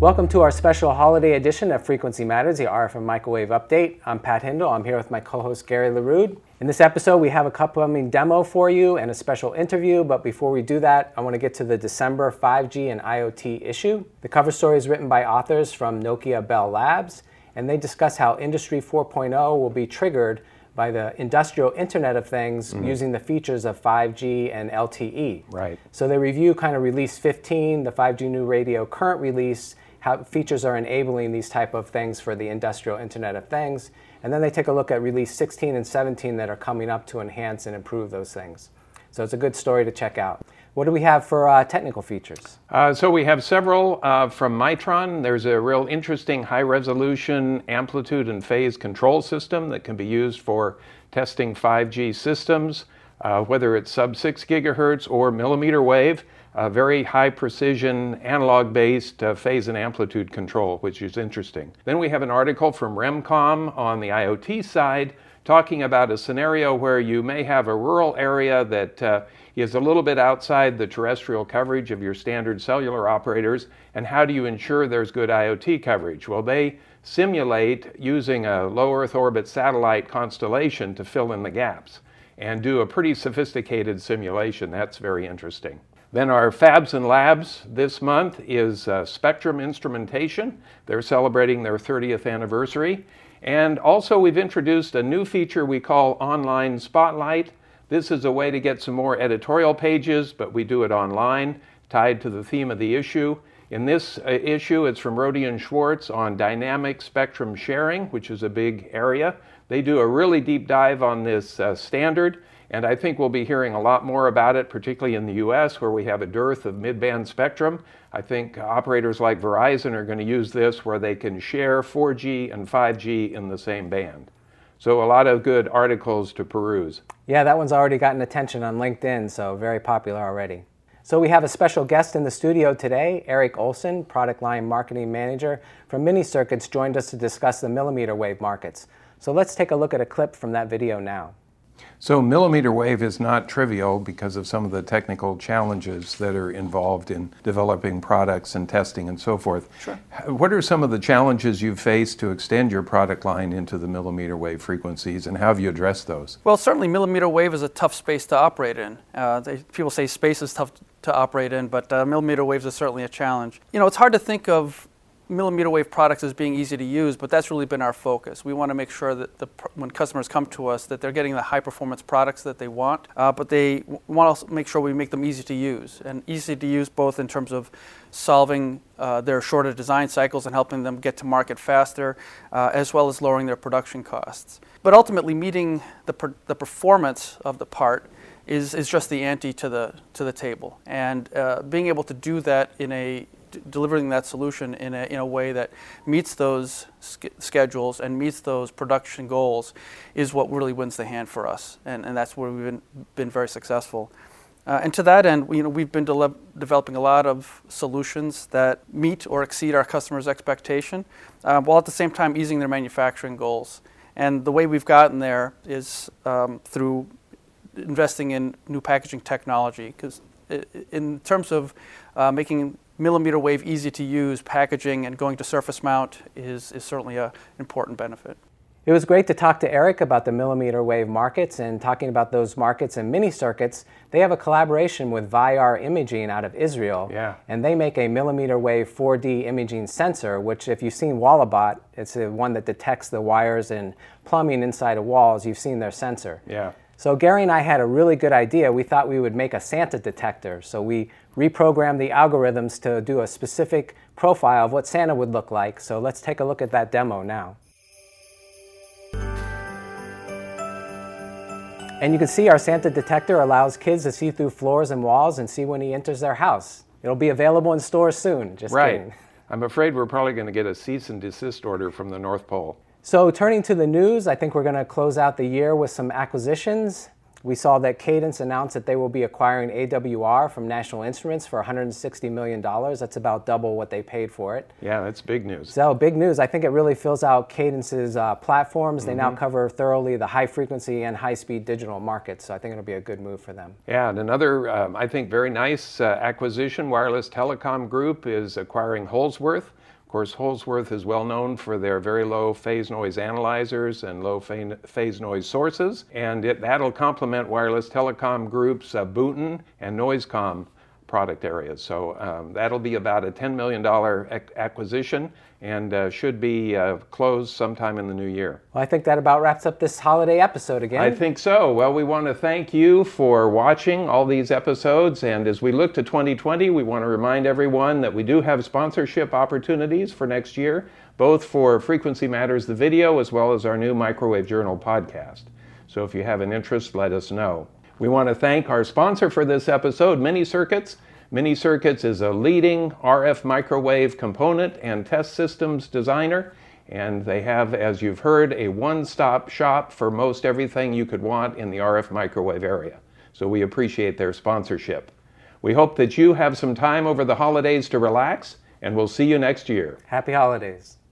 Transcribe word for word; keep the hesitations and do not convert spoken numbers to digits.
Welcome to our special holiday edition of Frequency Matters, the R F and Microwave Update. I'm Pat Hindle. I'm here with my co-host Gary LaRude. In this episode, we have a upcoming demo for you and a special interview, but before we do that, I want to get to the December five G and IoT issue. The cover story is written by authors from Nokia Bell Labs, and they discuss how Industry four point oh will be triggered by the industrial Internet of Things mm-hmm. using the features of five G and L T E. Right. So they review kind of release fifteen, the five G New Radio current release, how features are enabling these type of things for the industrial Internet of Things. And then they take a look at release sixteen and seventeen that are coming up to enhance and improve those things. So it's a good story to check out. What do we have for uh, technical features? Uh, so we have several uh, from Mitron. There's a real interesting high-resolution amplitude and phase control system that can be used for testing five G systems, uh, whether it's sub six gigahertz or millimeter wave. Uh, very high precision analog-based uh, phase and amplitude control, which is interesting. Then we have an article from Remcom on the IoT side talking about a scenario where you may have a rural area that uh, is a little bit outside the terrestrial coverage of your standard cellular operators, and how do you ensure there's good IoT coverage? Well, they simulate using a low Earth orbit satellite constellation to fill in the gaps and do a pretty sophisticated simulation. That's very interesting. Then our Fabs and Labs this month is uh, Spectrum Instrumentation. They're celebrating their thirtieth anniversary. And also we've introduced a new feature we call Online Spotlight. This is a way to get some more editorial pages, but we do it online, tied to the theme of the issue. In this uh, issue, it's from Rodian Schwartz on dynamic spectrum sharing, which is a big area. They do a really deep dive on this uh, standard, and I think we'll be hearing a lot more about it, particularly in the U S, where we have a dearth of mid-band spectrum. I think operators like Verizon are going to use this where they can share four G and five G in the same band. So a lot of good articles to peruse. Yeah, that one's already gotten attention on LinkedIn, so very popular already. So we have a special guest in the studio today. Eric Olson, Product Line Marketing Manager from Mini Circuits, joined us to discuss the millimeter wave markets. So let's take a look at a clip from that video now. So millimeter wave is not trivial because of some of the technical challenges that are involved in developing products and testing and so forth. Sure. What are some of the challenges you've faced to extend your product line into the millimeter wave frequencies, and how have you addressed those? Well, certainly millimeter wave is a tough space to operate in. Uh, they, people say space is tough to operate in, but uh, millimeter waves is certainly a challenge. You know, it's hard to think of millimeter wave products as being easy to use, but that's really been our focus. We want to make sure that the, when customers come to us that they're getting the high performance products that they want, uh, but they want to make sure we make them easy to use, and easy to use both in terms of solving uh, their shorter design cycles and helping them get to market faster, uh, as well as lowering their production costs. But ultimately meeting the, per the performance of the part is, is just the ante to the, to the table. And uh, being able to do that in a delivering that solution in a, in a way that meets those sch schedules and meets those production goals is what really wins the hand for us, and, and that's where we've been, been very successful. Uh, and to that end, you know, we've been de developing a lot of solutions that meet or exceed our customers' expectation, uh, while at the same time easing their manufacturing goals. And the way we've gotten there is um, through investing in new packaging technology, because in terms of uh, making millimeter wave easy to use, packaging and going to surface mount is, is certainly an important benefit. It was great to talk to Eric about the millimeter wave markets, and talking about those markets and Mini Circuits. They have a collaboration with Vayar Imaging out of Israel, yeah. and they make a millimeter wave four D imaging sensor, which if you've seen Wallabot, it's the one that detects the wires and plumbing inside of walls. You've seen their sensor. Yeah. So Gary and I had a really good idea. We thought we would make a Santa detector. So we reprogrammed the algorithms to do a specific profile of what Santa would look like. So let's take a look at that demo now. And you can see our Santa detector allows kids to see through floors and walls and see when he enters their house. It'll be available in stores soon. Just right. kidding. I'm afraid we're probably going to get a cease and desist order from the North Pole. So turning to the news, I think we're going to close out the year with some acquisitions. We saw that Cadence announced that they will be acquiring A W R from National Instruments for one hundred sixty million dollars. That's about double what they paid for it. Yeah, that's big news. So big news. I think it really fills out Cadence's uh, platforms. Mm-hmm. They now cover thoroughly the high frequency and high speed digital markets. So I think it'll be a good move for them. Yeah, and another, um, I think, very nice uh, acquisition, Wireless Telecom Group is acquiring Holsworth, Of course, Holsworth is well known for their very low phase noise analyzers and low phase noise sources, and it, that'll complement Wireless Telecom Group's uh, Booten and Noisecom product areas. So um, that'll be about a ten million dollars ac acquisition and uh, should be uh, closed sometime in the new year. Well, I think that about wraps up this holiday episode again. I think so. Well, we want to thank you for watching all these episodes, and as we look to twenty twenty, we want to remind everyone that we do have sponsorship opportunities for next year, both for Frequency Matters, the video, as well as our new Microwave Journal podcast. So if you have an interest, let us know. We want to thank our sponsor for this episode, Mini-Circuits. Mini-Circuits is a leading R F microwave component and test systems designer, and they have, as you've heard, a one-stop shop for most everything you could want in the R F microwave area. So we appreciate their sponsorship. We hope that you have some time over the holidays to relax, and we'll see you next year. Happy holidays.